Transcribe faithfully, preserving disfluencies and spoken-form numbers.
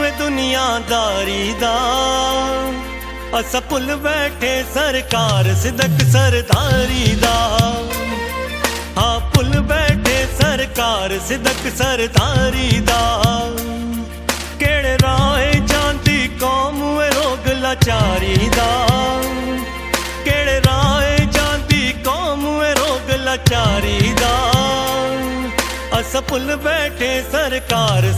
दुनियादारी दा अस भुल बैठे सरकार सिदक सरदारी दा। हाँ भुल बैठे सरकार सिदक सरदारी दा। केड़े राहे जांदी कौम ए रोग लाचारी दा। केड़े राहे जांदी कौम ए रोग लाचारी दा। अस भुल बैठे सरकार